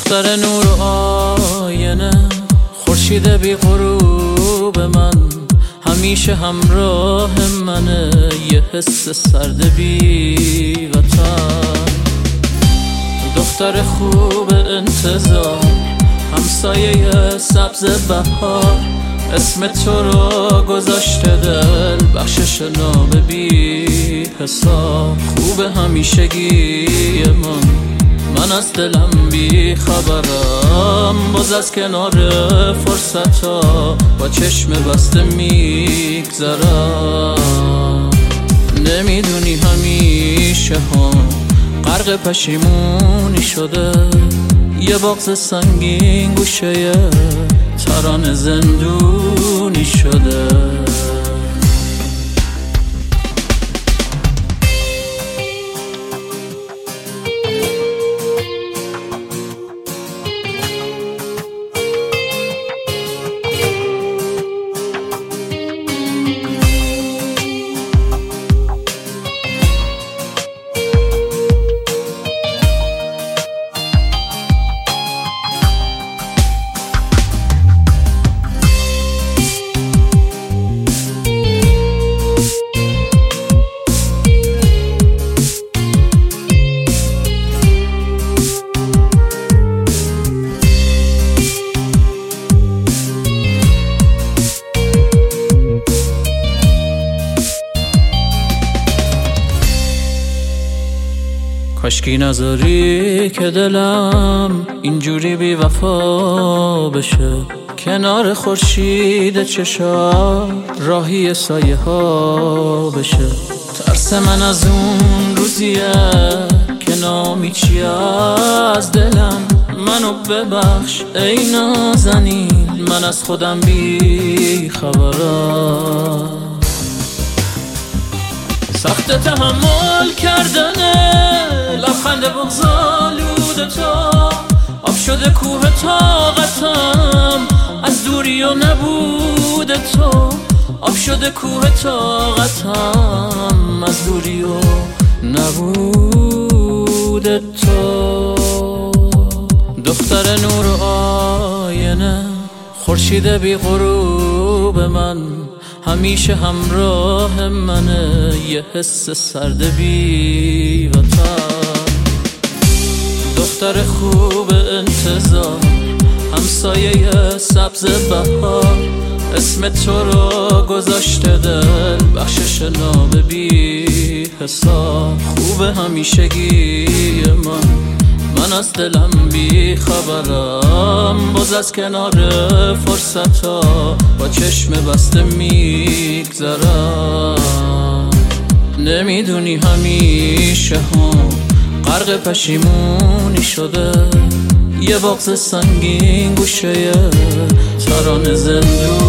دختر نور و آینه، خورشید بی غروب من، همیشه همراه منه، یه حس سرد بی وطن. دختر خوب انتظار، همسایه سبز بهار، اسم تو رو گذاشته دل، بخشش نام بی حساب. خوب همیشگی من از دلم بی خبرم، باز از کنار فرصتا با چشم بسته میگذرم. نمیدونی همیشه هم غرق پشیمونی شده، یه بغض سنگین گوشه ترانه زندونی شده. کاشکی نذاری که دلم اینجوری بی وفا بشه، کنار خورشید چشات راهی سایه ها بشه. ترس من از اون روزیه که نامیچی از دلم، منو ببخش ای نازنین، من از خودم بی خبرم. سخت تحمل کردنه لبخند بغض‌آلود تو، آب شده کوه طاقتم از دوری و نبود تو، آب شده کوه طاقتم از دوری و نبود تو. دختر نور و آینه، خورشید بی غروب من، همیشه همراه منه، یه حس سرد بی وطن. دختر خوب انتظار، همسایه سبز بهار، اسم تو رو گذاشته دل، بخشش نام بی حساب. خوب همیشگی من از دلم بی خبرم، باز از کنار فرصتا با چشم بسته میگذرم. نمیدونی همیشه هم غرق پشیمونی شده، یه بغض سنگین گوشه ترانه زندون